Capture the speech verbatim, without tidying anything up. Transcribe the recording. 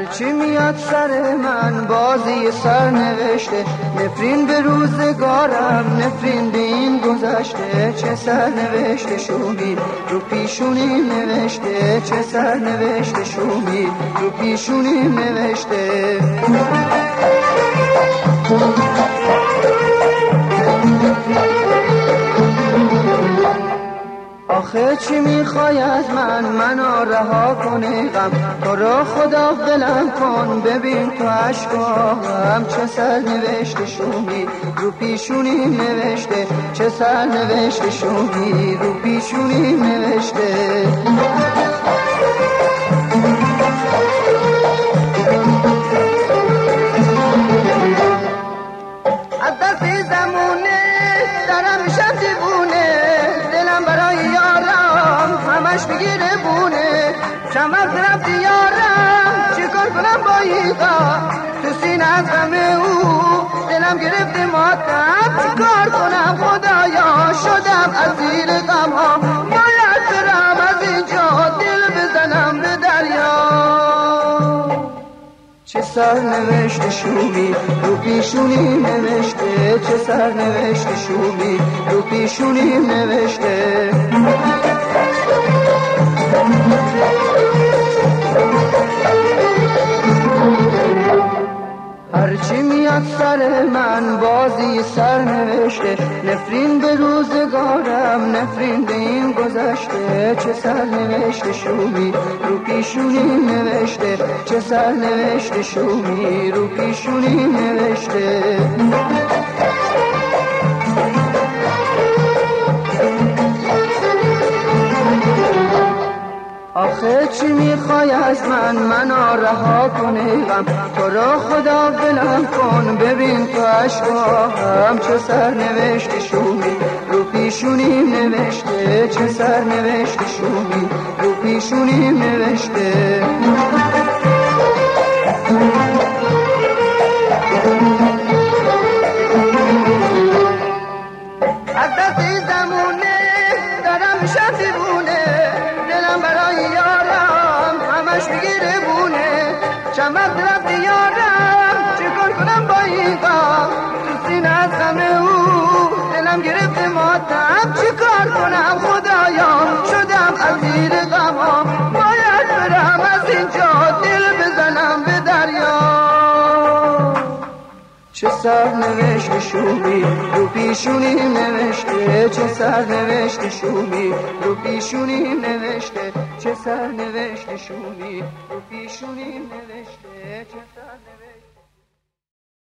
هرچی میاد سر من بازی سر نوشته، نفرین به روزگارم، نفرین به این گذشته. چه سر نوشته شومی رو پیشونی نوشته، چه سر نوشته شومی رو پیشونی نوشته. آخه چی میخوای از من، منو رها کنی غم، تو رو خدا دلم کن ببین تو عشقام. چه سر نوشته شومی رو پیشونی نوشته، چه سر نوشته شومی رو پیشونی نوشته. از دستی زمونه دارم میشم دیوونه، دلم برای یارم همش میگیره بونه. چند وقت رفتی یارم چیکار کنم با ایقا، تو سینه از غم او دلم گرفته ماتم. چیکار کنم خدایا شدم اسیر غم ها، باید برم از اینجا دل بزنم به دریا. چه سر نوشته شومی رو پیشونی نوشته، چه سر نوشته شومی رو پیشونی نوشته. هرچی میاد سر من بازی سر نوشته، نفرین به روزگارم، نفرین به این گذشته. چه سر نوشته شومی رو پیشونی نوشته، چه سر نوشته شومی رو پیشونی نوشته. آخه چی میخوای از من، منو رها کنی غم، تو رو خدا بلم کن ببین تو عشقام. چه سر نوشته شومی رو پیشونی نوشته، چه سر نوشته شومی رو پیشونی نوشته. از دستی زمونه دارم میشم دیوونه، دلم برای یارم همش میگیره بونه. چند وقت رفتی یارم چیکار کنم با این غم، تو سینه از غم او دلم گرفته ماتم. چیکار کنم خدایا شدم اسیر غم ها، باید برم از اینجا دل بزنم به دریا. چه سر نوشته شومی رو پیشونی نوشته، چه سر نوشته شومی رو پیشونی نوشته، چه سر نوشته شومی رو پیشونی نوشته، چه سر نوشته.